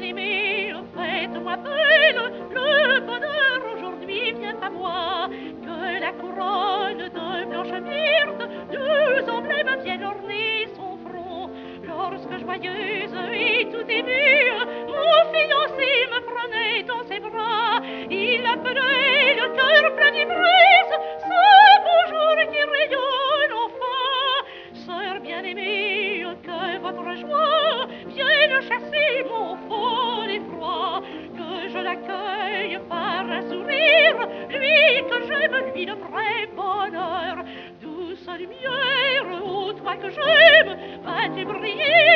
bien-aimé, faites-moi belle, le bonheur aujourd'hui vient à moi. Que la couronne de blanche myrte, deux emblèmes viennent orner son front. Lorsque joyeuse et tout émue, mon fiancé me prenait dans ses bras, il appelait le cœur plein d'ivresse, ce bonjour qui rayonne enfin. Sœur bien-aimée, que votre joie vienne chasser mon fol effroi, que je l'accueille par un sourire, lui que j'aime, lui de vrai bonheur. Douce lumière, ô toi que j'aime, vas-tu briller